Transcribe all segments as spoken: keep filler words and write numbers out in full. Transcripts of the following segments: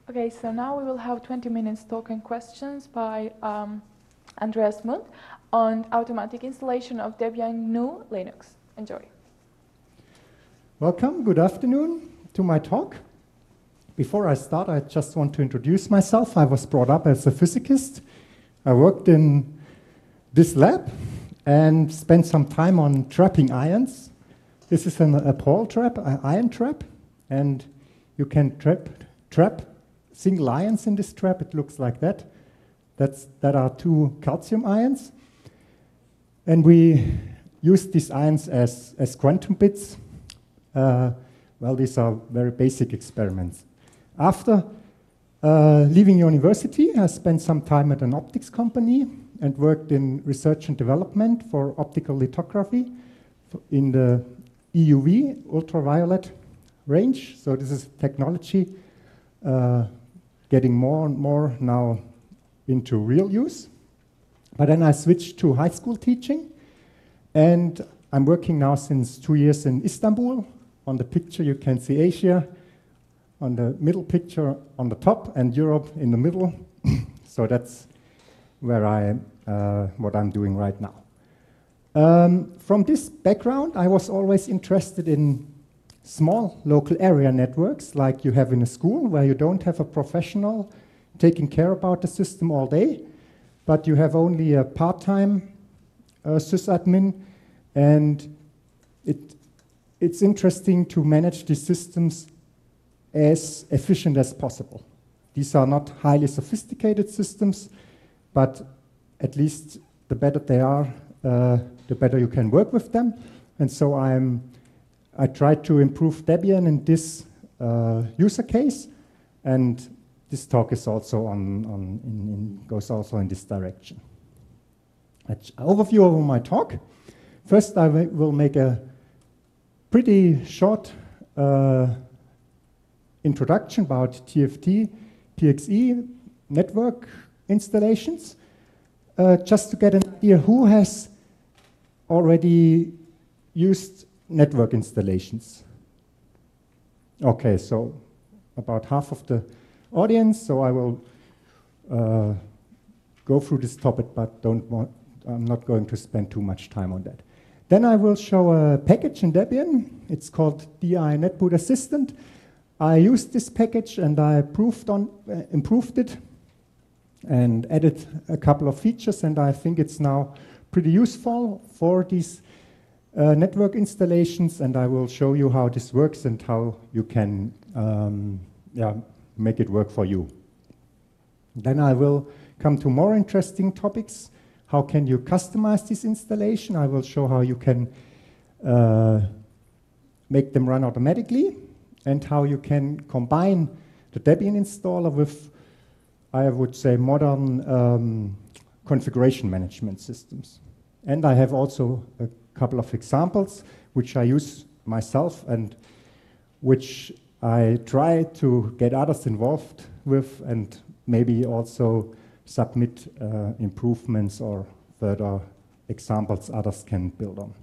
Okay, so now we will have twenty minutes talk and questions by um, Andreas Mund on automatic installation of Debian G N U Linux. Enjoy. Welcome, good afternoon to my talk. Before I start, I just want to introduce myself. I was brought up as a physicist. I worked in this lab and spent some time on trapping ions. This is an, a Paul trap, an ion trap, and you can trap, trap single ions in this trap. It looks like that. That's, that are two calcium ions. And we use these ions as, as quantum bits. Uh, well, these are very basic experiments. After uh, leaving university, I spent some time at an optics company and worked in research and development for optical lithography in the E U V, ultraviolet range. So this is technology uh, getting more and more now into real use. But then I switched to high school teaching, and I'm working now since two years in Istanbul. On the picture you can see Asia, on the middle picture on the top, and Europe in the middle. So that's where I, uh, what I'm doing right now. Um, from this background, I was always interested in small local area networks like you have in a school, where you don't have a professional taking care about the system all day, but you have only a part-time uh, sysadmin, and it, it's interesting to manage these systems as efficient as possible. These are not highly sophisticated systems, but at least the better they are, uh, the better you can work with them. And so I'm, I try to improve Debian in this uh, user case, and this talk is also on, on in, in goes also in this direction. An overview of my talk. First, I will make a pretty short uh, introduction about T F T, P X E network installations, uh, just to get an idea who has already used network installations. Okay, so about half of the audience, so I will uh, go through this topic, but don't want, I'm not going to spend too much time on that. Then I will show a package in Debian. It's called D I NetBoot Assistant. I used this package and I improved, on, uh, improved it and added a couple of features, and I think it's now pretty useful for these uh, network installations, and I will show you how this works and how you can um, yeah, make it work for you. Then I will come to more interesting topics. How can you customize this installation? I will show how you can uh, make them run automatically, and how you can combine the Debian installer with, I would say, modern um, configuration management systems. And I have also a couple of examples which I use myself and which I try to get others involved with, and maybe also submit uh, improvements or further examples others can build on.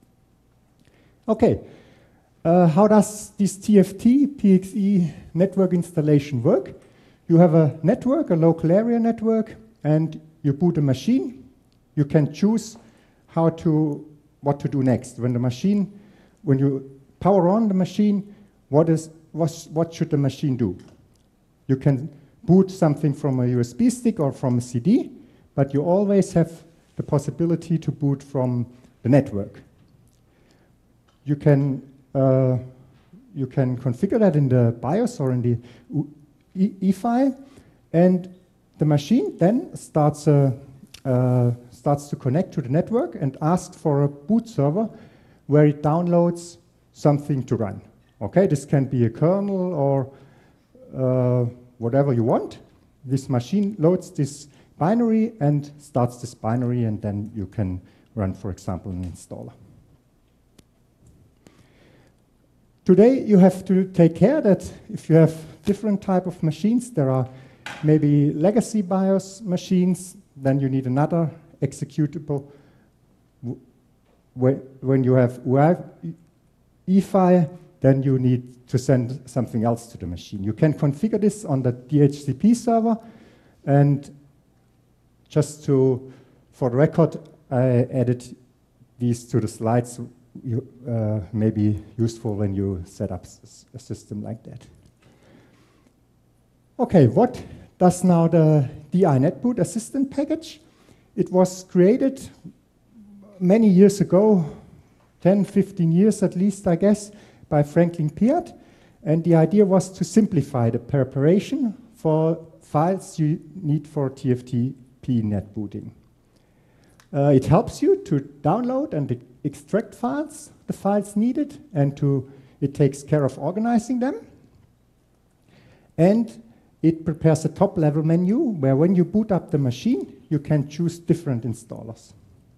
Okay. Uh, how does this T F T, P X E network installation work? You have a network, a local area network, and you boot a machine. You can choose how to, what to do next. When the machine, when you power on the machine, what is, what, what should the machine do? You can boot something from a U S B stick or from a C D, but you always have the possibility to boot from the network. You can Uh, you can configure that in the BIOS or in the E F I, and the machine then starts, uh, uh, starts to connect to the network and asks for a boot server where it downloads something to run. Okay, this can be a kernel or uh, whatever you want. This machine loads this binary and starts this binary, and then you can run, for example, an installer. Today, you have to take care that if you have different type of machines, there are maybe legacy BIOS machines, then you need another executable. When you have E F I, then you need to send something else to the machine. You can configure this on the D H C P server, and just to, for the record, I added these to the slides. You, uh, may be useful when you set up a system like that. Okay, what does now the D I NetBoot Assistant package? It was created many years ago, ten, fifteen years at least, I guess, by Franklin Piat. And the idea was to simplify the preparation for files you need for T F T P netbooting. Uh, it helps you to download and e extract files, the files needed, and to, it takes care of organizing them. And it prepares a top-level menu where when you boot up the machine, you can choose different installers.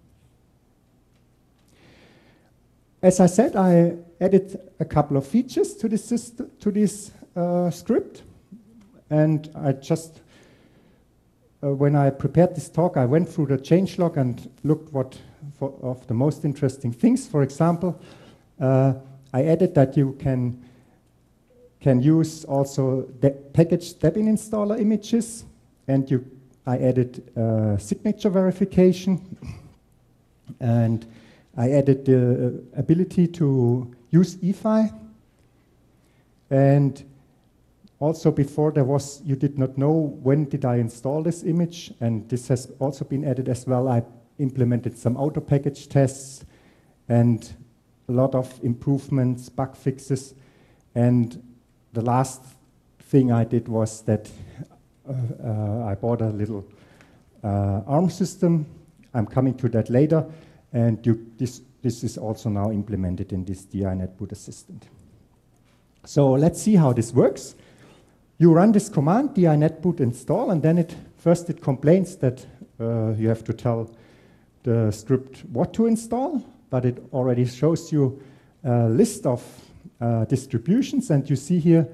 As I said, I added a couple of features to this, system, to this uh, script. And I just, uh, when I prepared this talk, I went through the changelog and looked what for, of the most interesting things. For example, uh, I added that you can can use also the packaged Debian installer images, and you, I added uh, signature verification, and I added the ability to use E F I, and also before there was, you did not know when did I install this image, and this has also been added as well. I implemented some auto package tests and a lot of improvements, bug fixes, and the last thing I did was that uh, uh, I bought a little uh, ARM system. I'm coming to that later, and you, this, this is also now implemented in this D I NetBoot Assistant. So let's see how this works. You run this command, D I NetBoot install, and then it first it complains that uh, you have to tell the script what to install, but it already shows you a list of Uh, distributions, and you see here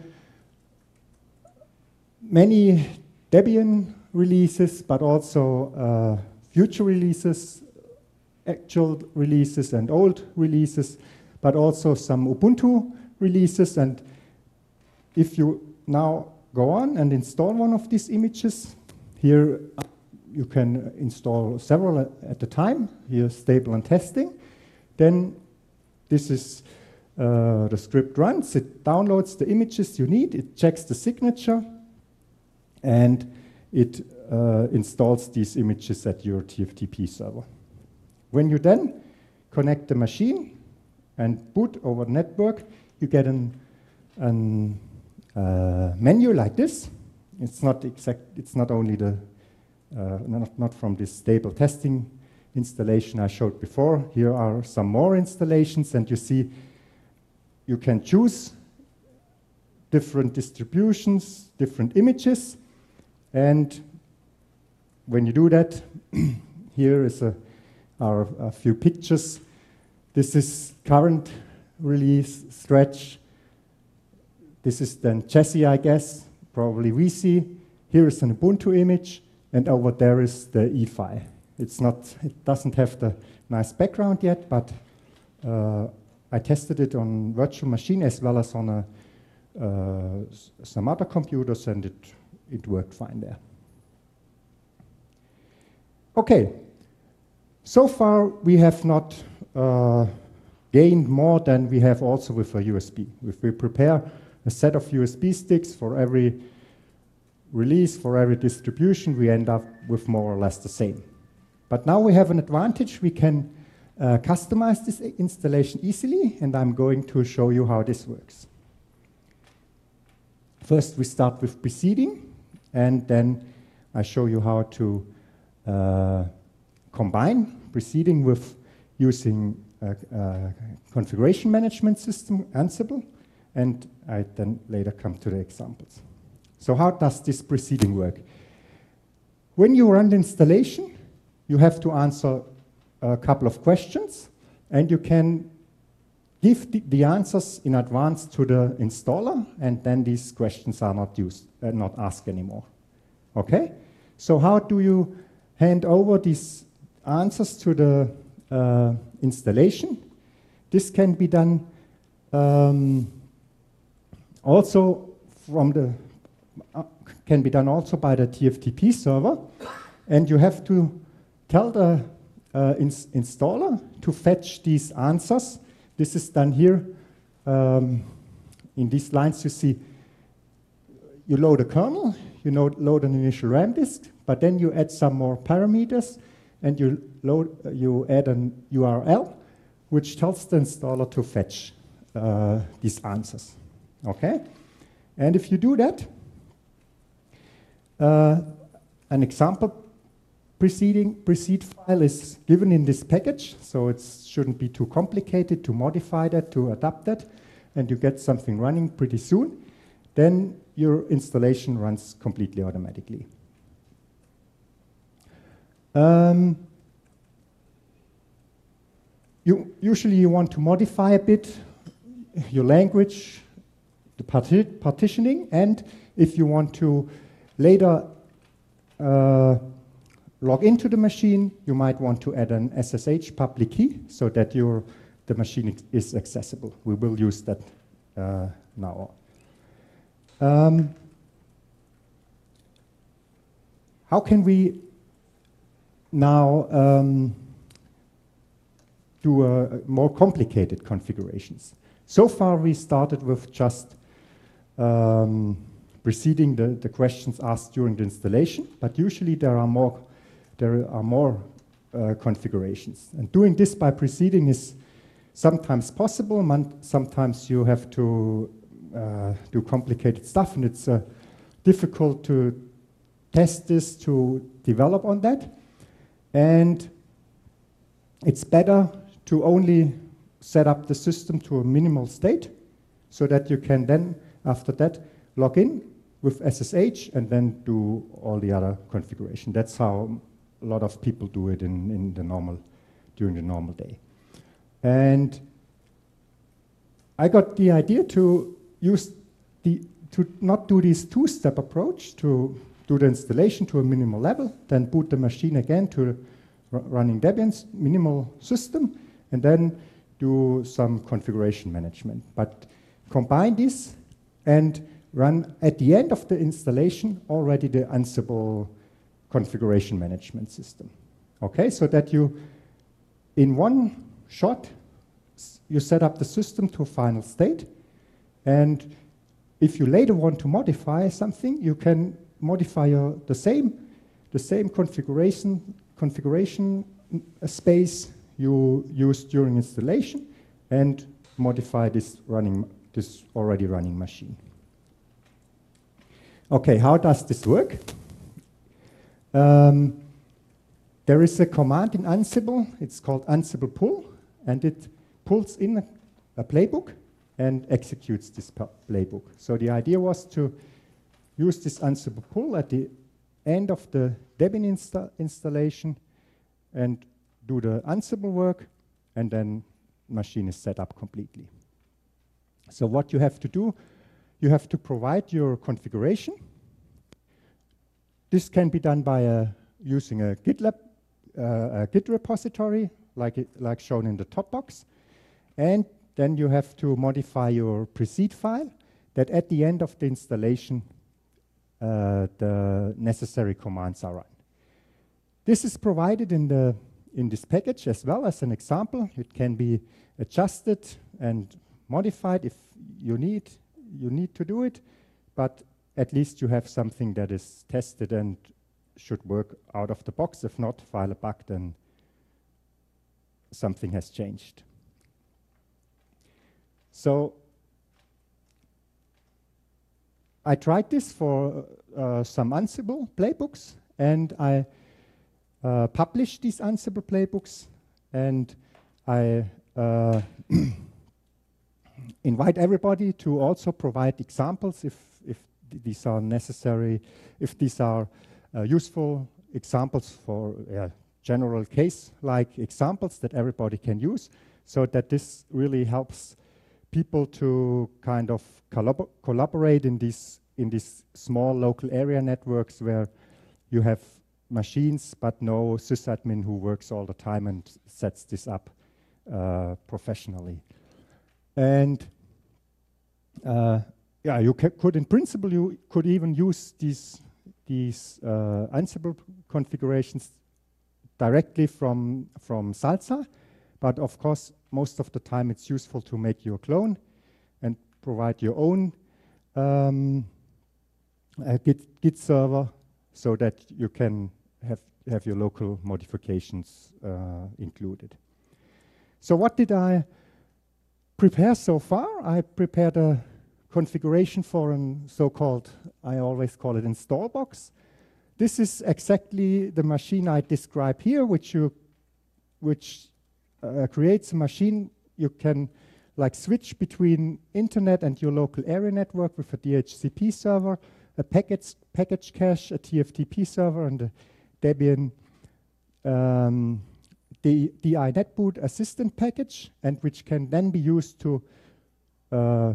many Debian releases, but also uh, future releases, actual releases and old releases, but also some Ubuntu releases. And if you now go on and install one of these images, here you can install several at a time, here stable and testing, then this is Uh, the script runs, it downloads the images you need, it checks the signature, and it uh, installs these images at your T F T P server. When you then connect the machine and boot over the network, you get an, an uh, menu like this. It's not exact. It's not only the uh, not, not from this stable testing installation I showed before. Here are some more installations, and you see you can choose different distributions, different images, and when you do that, here is a, are a few pictures. This is current release stretch. This is then Jessie, I guess, probably V C. Here is an Ubuntu image, and over there is the E F I. It's not, it doesn't have the nice background yet, but uh, I tested it on virtual machine as well as on a, uh, some other computers, and it, it worked fine there. Okay, so far we have not uh, gained more than we have also with a U S B. If we prepare a set of U S B sticks for every release, for every distribution, we end up with more or less the same. But now we have an advantage. We can Uh, customize this installation easily, and I'm going to show you how this works. First, we start with preceding, and then I show you how to uh, combine preceding with using a, a configuration management system, Ansible, and I then later come to the examples. So how does this preceding work? When you run the installation, you have to answer a couple of questions, and you can give the, the answers in advance to the installer, and then these questions are not used, uh, not asked anymore. Okay? So how do you hand over these answers to the uh, installation? This can be done um, also from the uh, can be done also by the T F T P server, and you have to tell the uh, ins installer to fetch these answers. This is done here. Um, in these lines you see you load a kernel, you know, load an initial RAM disk, but then you add some more parameters, and you, load, uh, you add an U R L, which tells the installer to fetch uh, these answers. Okay? And if you do that, uh, an example preceding precede file is given in this package, so it shouldn't be too complicated to modify that, to adapt that, and you get something running pretty soon. Then your installation runs completely automatically. Um, you, usually you want to modify a bit your language, the parti partitioning, and if you want to later uh, log into the machine, you might want to add an S S H public key so that your, the machine is accessible. We will use that uh, now. Um, how can we now um, do uh, more complicated configurations? So far we started with just um, preceding the, the questions asked during the installation, but usually there are more, there are more uh, configurations. And doing this by preceding is sometimes possible, sometimes you have to Uh, do complicated stuff, and it's uh, difficult to test this, to develop on that. And it's better to only set up the system to a minimal state so that you can then, after that, log in with S S H and then do all the other configuration. That's how a lot of people do it in, in the normal, during the normal day. And I got the idea to use the, to not do this two-step approach, to do the installation to a minimal level, then boot the machine again to running Debian's minimal system, and then do some configuration management. But combine this and run at the end of the installation already the Ansible configuration management system. Okay, so that you, in one shot, you set up the system to a final state. And if you later want to modify something, you can modify your, the same, the same configuration, configuration space you used during installation, and modify this running, this already running machine. Okay, how does this work? Um, there is a command in Ansible. It's called Ansible pull, and it pulls in a, a playbook and executes this playbook. So the idea was to use this Ansible pull at the end of the Debian insta installation and do the Ansible work, and then machine is set up completely. So what you have to do, you have to provide your configuration. This can be done by uh, using a GitLab, uh, a Git repository, like, it, like shown in the top box. And then you have to modify your precede file that at the end of the installation, uh, the necessary commands are run. This is provided in, the, in this package as well as an example. It can be adjusted and modified if you need, you need to do it, but at least you have something that is tested and should work out of the box. If not, file a bug, then something has changed. So I tried this for uh, some Ansible playbooks, and I uh, published these Ansible playbooks, and I uh, invite everybody to also provide examples if, if th these are necessary, if these are uh, useful examples for uh, general case-like examples that everybody can use, so that this really helps people to kind of collab collaborate in these in these small local area networks where you have machines but no sysadmin who works all the time and sets this up uh, professionally. And uh, yeah, you ca could in principle you could even use these these uh, Ansible configurations directly from from Salsa, but of course most of the time it's useful to make your clone and provide your own um, uh, Git, Git server so that you can have have your local modifications uh, included. So what did I prepare so far? I prepared a configuration for a so-called, I always call it install box. This is exactly the machine I describe here, which you, which uh, creates a machine you can like switch between internet and your local area network with a D H C P server, a package package cache, a T F T P server, and a Debian um, the D I NetBoot assistant package, and which can then be used to uh,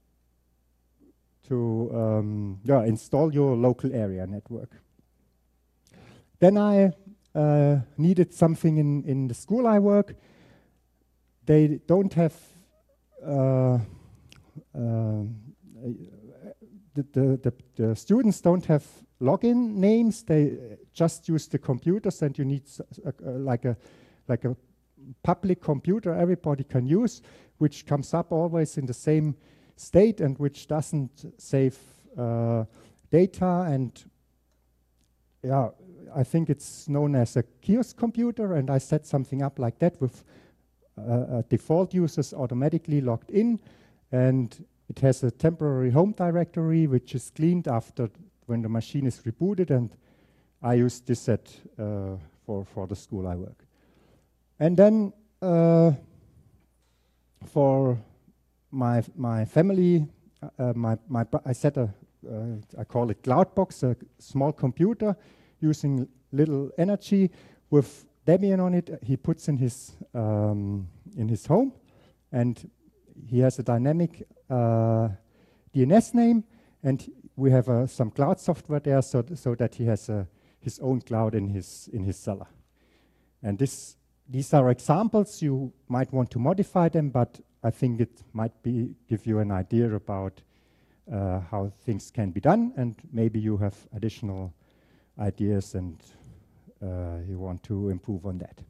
to um, yeah, install your local area network. Then I uh, needed something in, in the school I work. They don't have uh, uh, the, the, the, the students don't have login names. They just use the computers, and you need uh, uh, like a like a public computer everybody can use, which comes up always in the same state and which doesn't save uh, data. And yeah, I think it's known as a kiosk computer, and I set something up like that with uh, uh, default users automatically logged in, and it has a temporary home directory which is cleaned after when the machine is rebooted, and I use this set uh, for, for the school I work. And then uh, for my my family, uh, my my I set a uh, I call it Cloudbox, a small computer using little energy with Debian on it. He puts in his um, in his home, and he has a dynamic uh, D N S name, and we have uh, some cloud software there, so th so that he has uh, his own cloud in his in his cellar. And this. These are examples. You might want to modify them, but I think it might be give you an idea about uh, how things can be done, and maybe you have additional ideas and uh, you want to improve on that.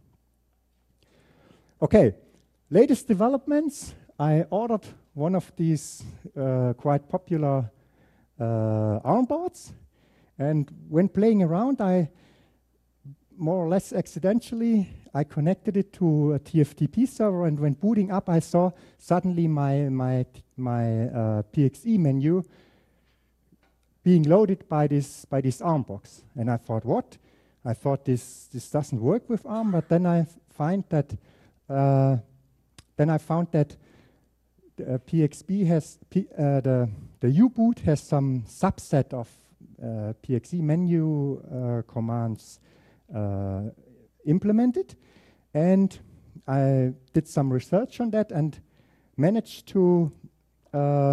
Okay, latest developments. I ordered one of these uh, quite popular uh, ARM boards, and when playing around, I more or less accidentally, I connected it to a T F T P server, and when booting up, I saw suddenly my my my uh, P X E menu being loaded by this by this ARM box, and I thought, what? I thought this this doesn't work with ARM, but then I find that uh, then I found that the, uh, P X B has P, uh, the the U-boot has some subset of uh, P X E menu uh, commands. Uh, implemented, and I did some research on that and managed to uh,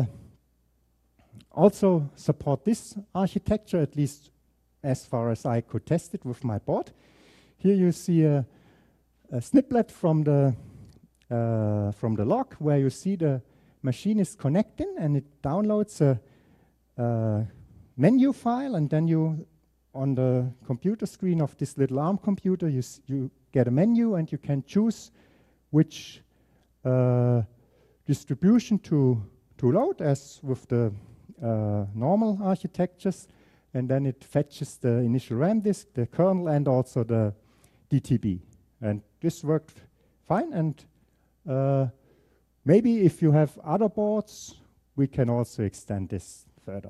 also support this architecture, at least as far as I could test it with my board. Here you see a, a snippet from the uh, from the log where you see the machine is connecting, and it downloads a, a menu file, and then you on the computer screen of this little ARM computer, you, you get a menu, and you can choose which uh, distribution to, to load, as with the uh, normal architectures, and then it fetches the initial RAM disk, the kernel, and also the D T B. And this worked fine, and uh, maybe if you have other boards, we can also extend this further.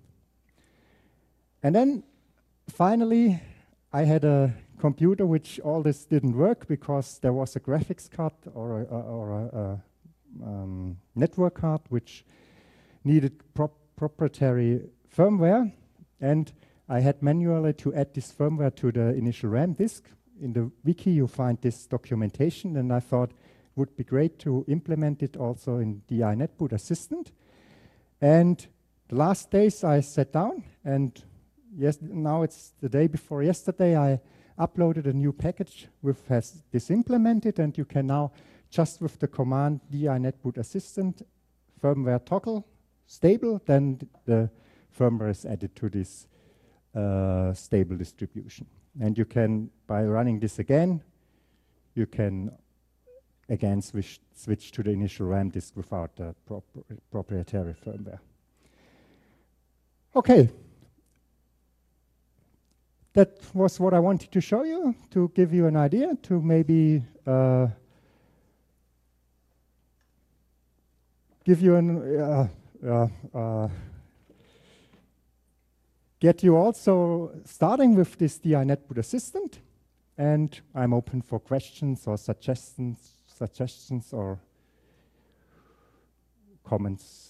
And then finally, I had a computer which all this didn't work because there was a graphics card or a, or a, a um, network card which needed prop proprietary firmware, and I had manually to add this firmware to the initial RAM disk. In the wiki you find this documentation, and I thought it would be great to implement it also in D I NetBoot Assistant. And the last days I sat down, and yes, now it's the day before yesterday, I uploaded a new package which has this implemented, and you can now, just with the command D I NetBoot Assistant firmware toggle, stable, then the firmware is added to this uh, stable distribution. And you can, by running this again, you can again switch, switch to the initial RAM disk without the prop proprietary firmware. Okay. That was what I wanted to show you, to give you an idea, to maybe uh, give you an, uh, uh, uh, get you also starting with this D I NetBoot Assistant. And I'm open for questions or suggestions, suggestions or comments.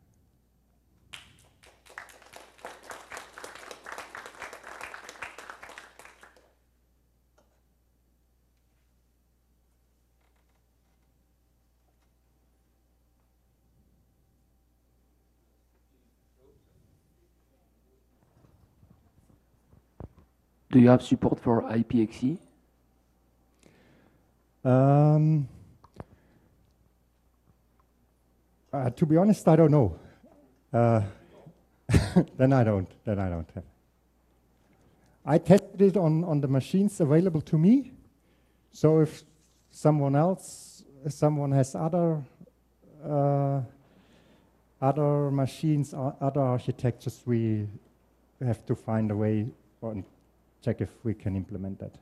Do you have support for I P X E? Um, uh, to be honest, I don't know. Uh, then I don't. Then I don't have. I tested it on on the machines available to me. So if someone else, if someone has other uh, other machines, or other architectures, we have to find a way on. Check if we can implement that.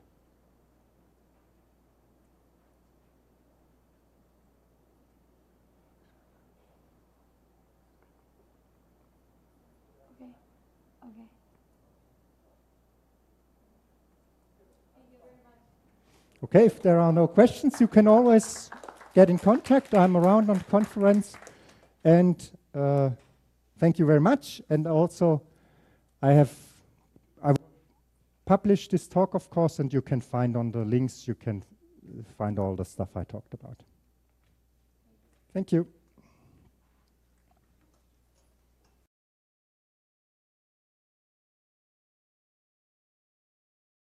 Okay. Okay. Okay, if there are no questions, you can always get in contact. I'm around on the conference. And uh, thank you very much. And also, I have I publish this talk, of course, and you can find on the links, you can find all the stuff I talked about. Thank you.